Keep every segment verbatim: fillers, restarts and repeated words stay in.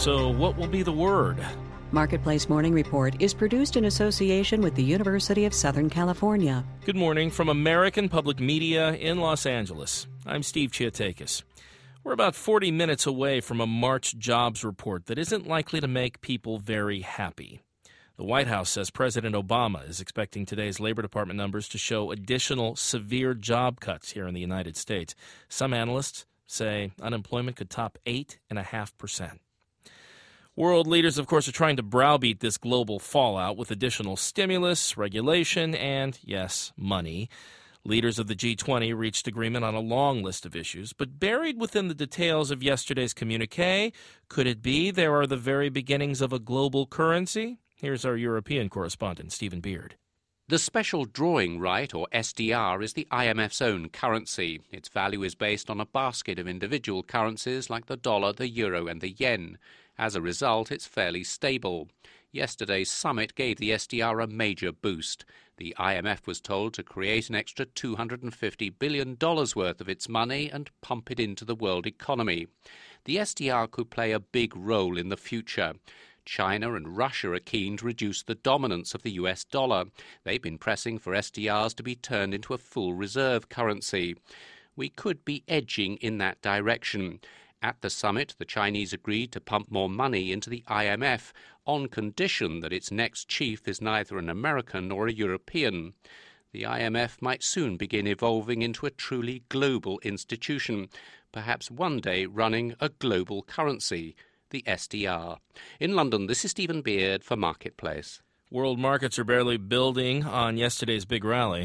So what will be the word? Marketplace Morning Report is produced in association with the University of Southern California. Good morning from American Public Media in Los Angeles. I'm Steve Chiatakis. We're about forty minutes away from a March jobs report that isn't likely to make people very happy. The White House says President Obama is expecting today's Labor Department numbers to show additional severe job cuts here in the United States. Some analysts say unemployment could top eight point five percent. World leaders, of course, are trying to browbeat this global fallout with additional stimulus, regulation, and, yes, money. Leaders of the G twenty reached agreement on a long list of issues, but buried within the details of yesterday's communiqué, could it be there are the very beginnings of a global currency? Here's our European correspondent, Stephen Beard. The special drawing right, or S D R, is the I M F's own currency. Its value is based on a basket of individual currencies like the dollar, the euro, and the yen. As a result, it's fairly stable. Yesterday's summit gave the S D R a major boost. The I M F was told to create an extra two hundred fifty billion dollars worth of its money and pump it into the world economy. The S D R could play a big role in the future. China and Russia are keen to reduce the dominance of the U S dollar. They've been pressing for S D Rs to be turned into a full reserve currency. We could be edging in that direction. At the summit, the Chinese agreed to pump more money into the I M F on condition that its next chief is neither an American nor a European. The I M F might soon begin evolving into a truly global institution, perhaps one day running a global currency, the S D R. In London, this is Stephen Beard for Marketplace. World markets are barely building on yesterday's big rally.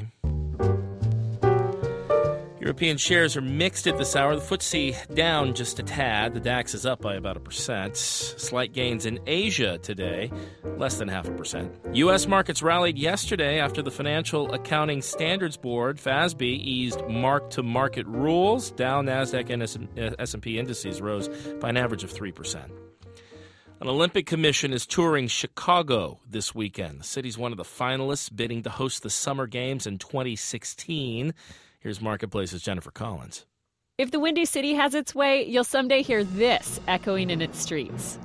European shares are mixed at this hour. The F T S E down just a tad. The DAX is up by about a percent. Slight gains in Asia today, less than half a percent. U S markets rallied yesterday after the Financial Accounting Standards Board, F A S B, eased mark-to-market rules. Dow, NASDAQ, and S and P indices rose by an average of three percent. An Olympic commission is touring Chicago this weekend. The city's one of the finalists bidding to host the Summer Games in twenty sixteen. Here's Marketplace's Jennifer Collins. If the Windy City has its way, you'll someday hear this echoing in its streets.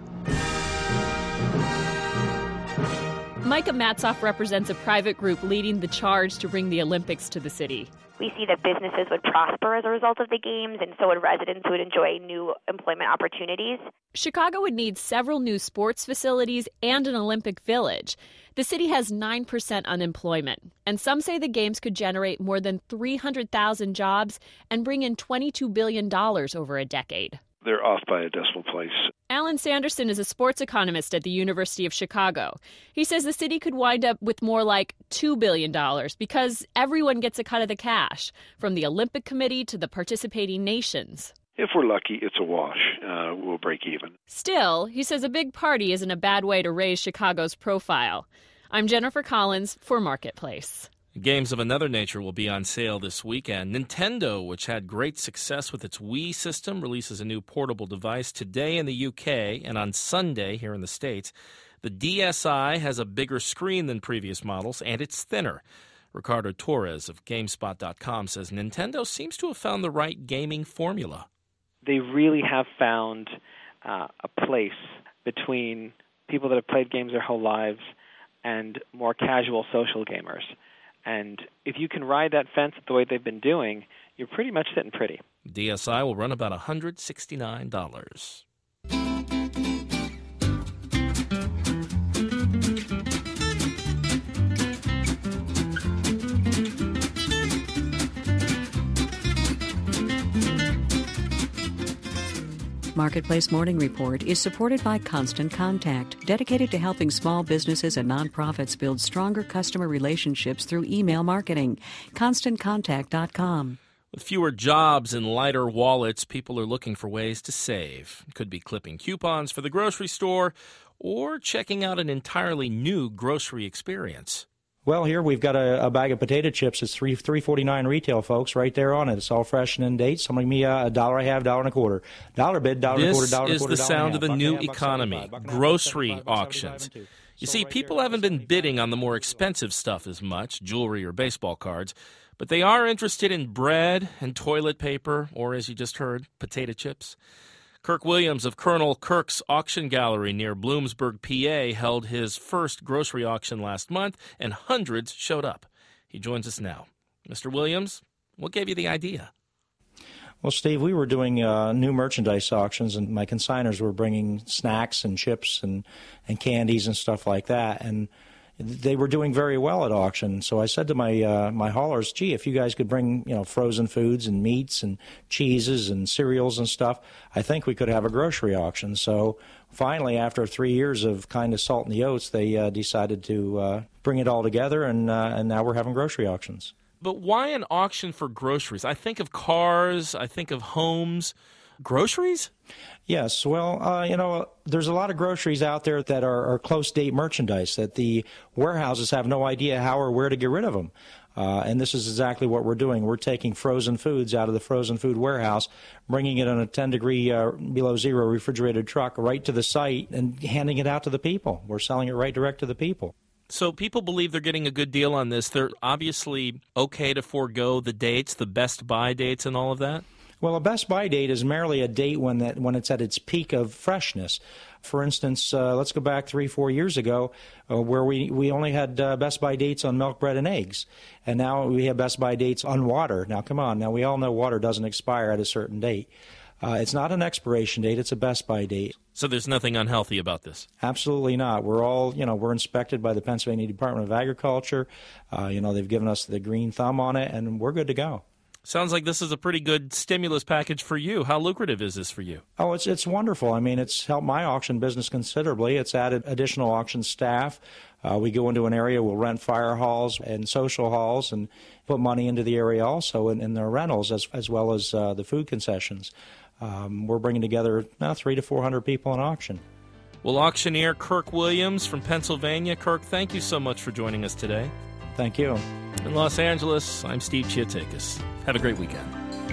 Micah Matzoff represents a private group leading the charge to bring the Olympics to the city. We see that businesses would prosper as a result of the games, and so would residents who would enjoy new employment opportunities. Chicago would need several new sports facilities and an Olympic village. The city has nine percent unemployment, and some say the games could generate more than three hundred thousand jobs and bring in twenty-two billion dollars over a decade. They're off by a decimal place. Alan Sanderson is a sports economist at the University of Chicago. He says the city could wind up with more like two billion dollars because everyone gets a cut of the cash, from the Olympic Committee to the participating nations. If we're lucky, it's a wash. Uh, we'll break even. Still, he says a big party isn't a bad way to raise Chicago's profile. I'm Jennifer Collins for Marketplace. Games of another nature will be on sale this weekend. Nintendo, which had great success with its Wii system, releases a new portable device today in the U K and on Sunday here in the States. The D S i has a bigger screen than previous models, and it's thinner. Ricardo Torres of GameSpot dot com says Nintendo seems to have found the right gaming formula. They really have found uh, a place between people that have played games their whole lives and more casual social gamers. And if you can ride that fence the way they've been doing, you're pretty much sitting pretty. D S i will run about one hundred sixty-nine dollars. Marketplace Morning Report is supported by Constant Contact, dedicated to helping small businesses and nonprofits build stronger customer relationships through email marketing. constant contact dot com. With fewer jobs and lighter wallets, people are looking for ways to save. It could be clipping coupons for the grocery store or checking out an entirely new grocery experience. Well, here we've got a, a bag of potato chips. It's three three forty nine retail, folks, right there on it. It's all fresh and in date. Somebody me uh, a dollar I have, dollar and a quarter, dollar bid, dollar and a quarter, dollar and a quarter. This is the sound of the new economy: grocery auctions. You see, people haven't been bidding on the more expensive stuff as much, jewelry or baseball cards, but they are interested in bread and toilet paper, or as you just heard, potato chips. Kirk Williams of Colonel Kirk's Auction Gallery near Bloomsburg, P A, held his first grocery auction last month, and hundreds showed up. He joins us now. Mister Williams, what gave you the idea? Well, Steve, we were doing uh, new merchandise auctions, and my consigners were bringing snacks and chips and, and candies and stuff like that, and they were doing very well at auction. So I said to my uh, my haulers, gee, if you guys could bring, you know, frozen foods and meats and cheeses and cereals and stuff, I think we could have a grocery auction. So finally, after three years of kind of salt in the oats, they uh, decided to uh, bring it all together, and uh, and now we're having grocery auctions. But why an auction for groceries? I think of cars, I think of homes. Groceries? Yes. Well, uh, you know, there's a lot of groceries out there that are, are close-date merchandise that the warehouses have no idea how or where to get rid of them. Uh, and this is exactly what we're doing. We're taking frozen foods out of the frozen food warehouse, bringing it on a ten-degree uh, below zero refrigerated truck right to the site and handing it out to the people. We're selling it right direct to the people. So people believe they're getting a good deal on this. They're obviously okay to forego the dates, the best buy dates and all of that? Well, a best buy date is merely a date when that when it's at its peak of freshness. For instance, uh, let's go back three, four years ago uh, where we, we only had uh, best buy dates on milk, bread, and eggs. And now we have best buy dates on water. Now, come on. Now, we all know water doesn't expire at a certain date. Uh, it's not an expiration date. It's a best buy date. So there's nothing unhealthy about this? Absolutely not. We're all, you know, we're inspected by the Pennsylvania Department of Agriculture. Uh, you know, they've given us the green thumb on it, and we're good to go. Sounds like this is a pretty good stimulus package for you. How lucrative is this for you? Oh, it's it's wonderful. I mean, it's helped my auction business considerably. It's added additional auction staff. Uh, we go into an area, we'll rent fire halls and social halls and put money into the area also in, in their rentals as, as well as uh, the food concessions. Um, we're bringing together now three to four hundred people in auction. Well, auctioneer Kirk Williams from Pennsylvania. Kirk, thank you so much for joining us today. Thank you. In Los Angeles, I'm Steve Chiatakis. Have a great weekend.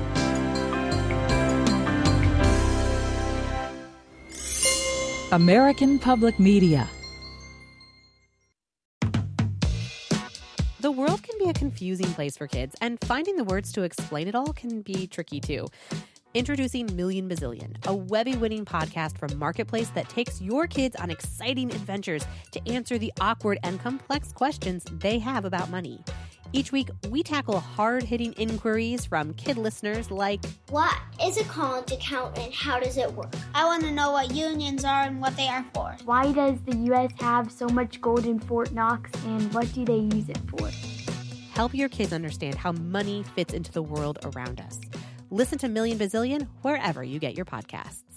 American Public Media. The world can be a confusing place for kids, and finding the words to explain it all can be tricky too. Introducing Million Bazillion, a Webby-winning podcast from Marketplace that takes your kids on exciting adventures to answer the awkward and complex questions they have about money. Each week, we tackle hard-hitting inquiries from kid listeners like, what is a college account and how does it work? I want to know what unions are and what they are for. Why does the U S have so much gold in Fort Knox, and what do they use it for? Help your kids understand how money fits into the world around us. Listen to Million Bazillion wherever you get your podcasts.